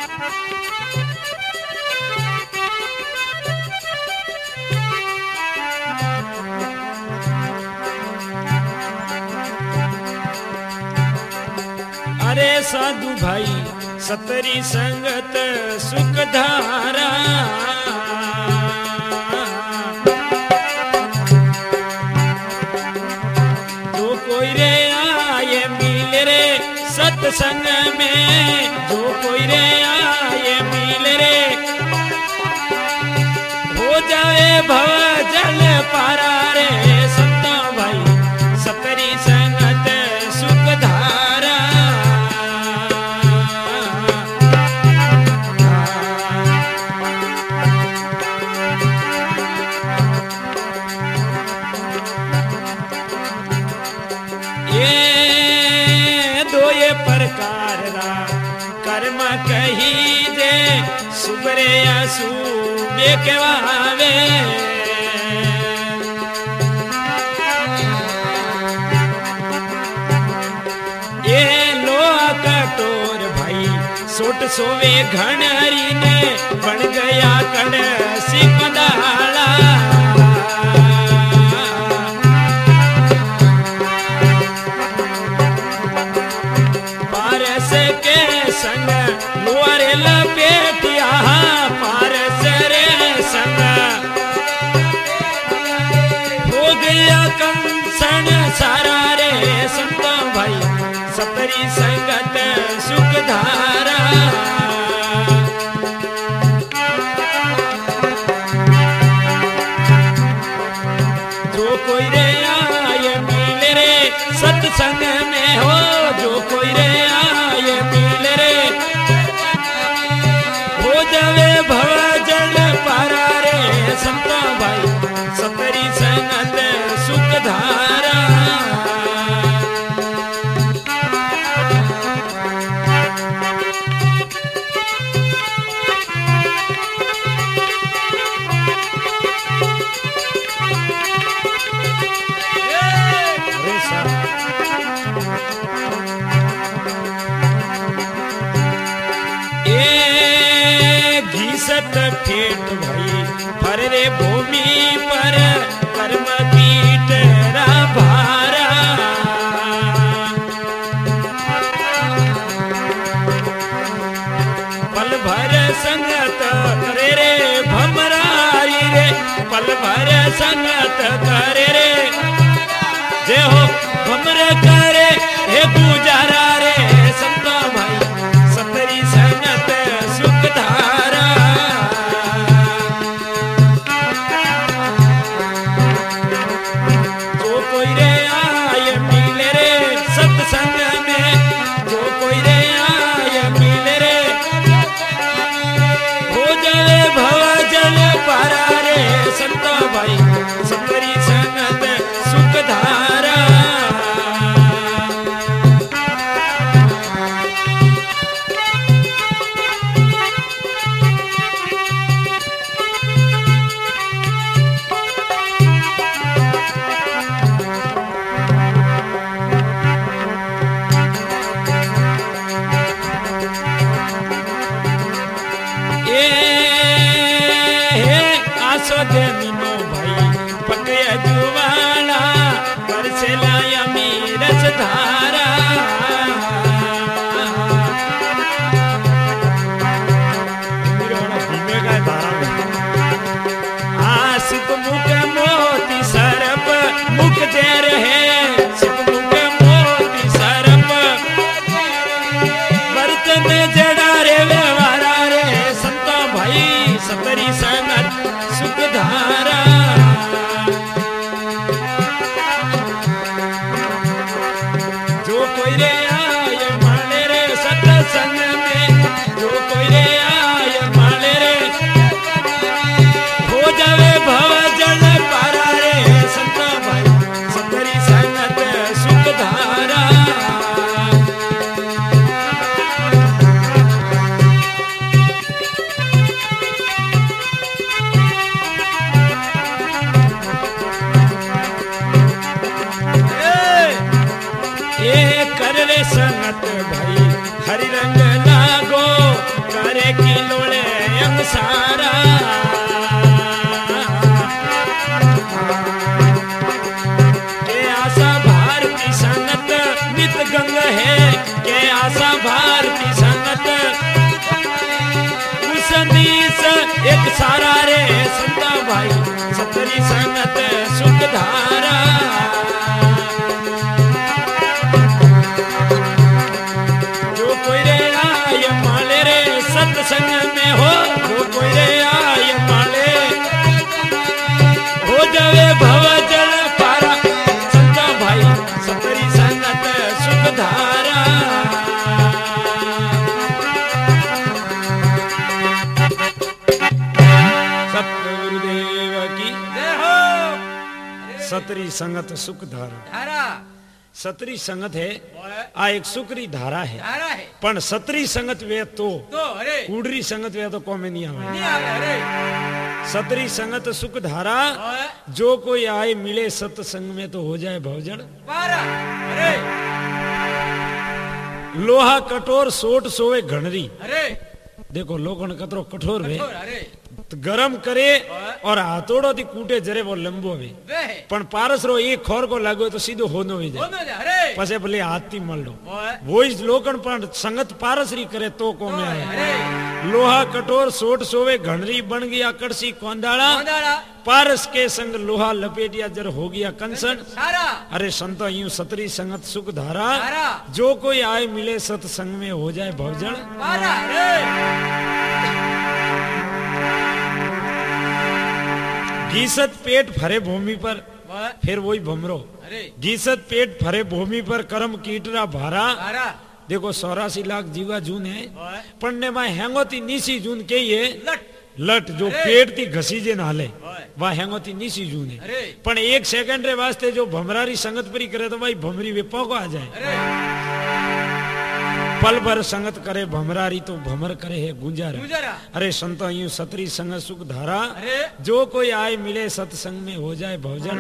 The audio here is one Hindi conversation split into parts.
अरे साधु भाई सतरी संगत सुख धारा, जो कोई रे आए मिल रे सत्संग में, जो कोई रे आए मिल रे हो जाए भव जल पारा रे। संतो भाई सतरी संगत सुख धारा, प्रकार रा कर्म कही दे सुबरे असुबे कहवावे। ये लोहा कटोर भाई सोट सोवे घनरी ने बन गया कड़ सिपदाला। संग लोरे लपेटिया पारस रे संग हो गया कंसन सारा रे। संतो भाई सतरी संगत सुख धारा, जो कोई रे आए मिल रे सत्संग में हो, जो कोई रे आए मिल रे हो जावे भव जल पारा रे। संतो भाई सतरी संगत सुख धारा, ठेठ भाई पर रे भूमि पर कर्म कीट रा भारा। पल भर संगत करे रे भमरारी रे, पल भर संगत करे रे जे हो भमर करे हे गुजारा रे। संतो भाई सतरी संगत सुख धारा, संग में जो कोई रे आए मिल रे हो जाए भव जल पारा रे। संतो भाई सतरी संगत सुख धारा, जमीनो भाई पके जुवाला बरसे लाया मीरस धारा। सिप मुख मोती सरप मुख जर है, सिप मुख मोती सरप बर्तन जड़ा रे व्यवहारा रे। संतो भाई सतरी संगत सुख धारा, जो सारा के आशा भारती संगत नित गंग है के आशा भारती संगत उसनीस एक सारा रे संता भाई सतरी संगत सुख धारा जो कोई रे आय माले रे सत्संग में हो जो कोई रे आय माले हो जावे भव जल पारा संता भाई सतरी संगत सुख धारा सतरी संगत सुख धारा सतरी संगत है आ एक सुखरी धारा है पण सतरी संगत वे तो कूड़री संगत वे तो कौमे नहीं आवे सतरी संगत सुख धारा जो कोई आए मिले सत्संग में तो हो जाए भवजड़ लोहा कठोर सोट सोवे घणरी देखो लोगन कतरो कठोर वे तो गरम करे और हाथोड़ो थी कूटे जरे वो लंबो वे पण पारस रो एक खोर को लागो तो सीधो होनो हो जाए पछे भले हाथ थी मल लो वो इस लोकन पण संगत पारस री करे तो को में आए लोहा कठोर सोट सोवे घणरी बन गया कड़सी कोंदाड़ा पारस के संग लोहा लपेटिया जर हो गया कंसन अरे संत यूं सतरी संगत सुख धारा जो कोई आए मिले सत्संग में हो जाए भवजन घीसत पेट भरे भूमि पर फिर वही भमरो घीसत पेट भरे भूमि पर कर्म कीटरा भारा देखो 84 लाख जीवा जून है पढ़ने में हैंगोती नीसी जून के ये लट जो पेट थी घसी जे नाले वह हैंगोती नीसी जून है पण एक सेकंड रे वास्ते जो भमरारी संगत परी करे तो भाई भमरी वेपा को आ जाए पल भर संगत करे भमरारी तो भमर करे है गुंजारा अरे संत यूं सतरी संगत सुख धारा जो कोई आए मिले सत्संग में हो जाए भवजन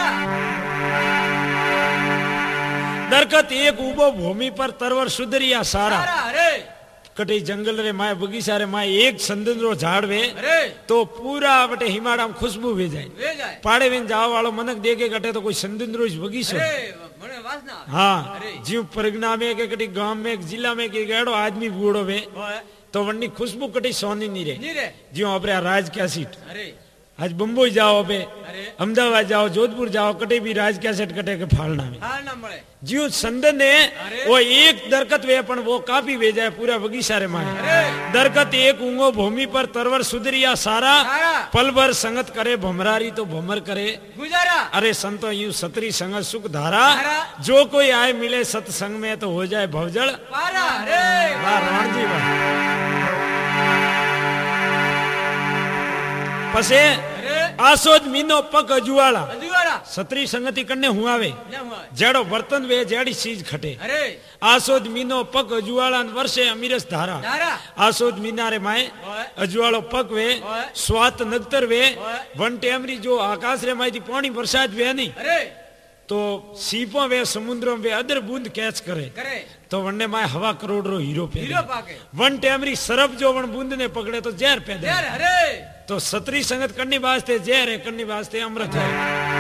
दरकत एक उबो भूमि पर तरवर सुधरिया सारा कटे जंगल रे माए बगीचा रे माए एक संदन रो झाड़ वे तो पूरा बटे हिमाड़ा में खुशबू वे जाए पाड़े में जाओ वालो मनक देखे कटे तो कोई संदन रो बगीचो हाँ जीव परगना में के कटी गांव में एक जिला में के गड़ो आदमी बूढ़ो वे तो वन्नी खुशबू कटी सोनी नहीं रे जीव अपने राज क्या सीट आज बम्बई जाओ अबे अहमदाबाद जाओ जोधपुर जाओ कटे भी राज क्या सेट कटे के फालना में जियो संदन है वो एक दरकत वे अपन वो काफी वे जाए पूरा बगीचा रे माए दरकत एक ऊंगो भूमि पर तरवर सुधरिया सारा पल भर संगत करे भमरारी तो भमर करे गुजारा अरे संतो यूं सतरी संगत सुख धारा जो कोई आए मिले सत्संग में तो हो जाए भवजड़ राण जी पसे आसोज मीनो पक अजुआला सतरी संगति करने हुआवे जेड़ो बर्तन वे जेड़ी चीज खटे आसोज मीनो पक अजुआला वर्षे अमीरस धारा आसोज मीना रे माए अजुआलो पक वे स्वात नगतर वे वन टेमरी जो आकाश रे माई थी पानी बरसात वे नहीं तो सीपो वे समुद्रों वे अदर बूंद कैच करे तो वन्ने माए हवा करोड़ रो हीरो पे वन टेमरी सरफ जो वन बूंद ने पकड़े तो जहर पैदा तो सतरी संगत करनी वास्ते जहर है करनी वास्ते अमृत है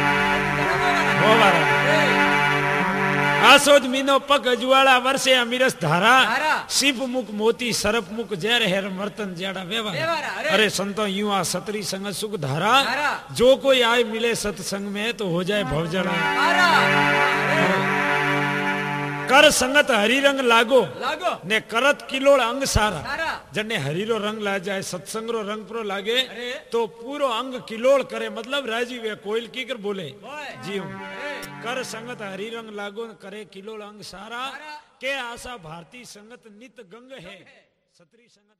आसोज मीनो पक अजुआला वर्षे अमीरस धारा शिप मुख मोती सरप मुख जहर है मर्तन जेड़ा व्यवहार अरे संतो यूं आ सतरी संगत सुख धारा जो कोई आए मिले सत्संग में तो हो जाए भवजड़ा कर संगत हरि रंग लागो ने करत किलोड़ अंग सारा जने हरि रो रंग ला जाए सत्संग रो रंग प्रो लागे तो पूरो अंग किलोड़ करे मतलब राजी वे कोयल की कर बोले जी कर संगत हरि रंग लागो करे किलोड़ अंग सारा के आशा भारती संगत नित गंग है सतरी संगत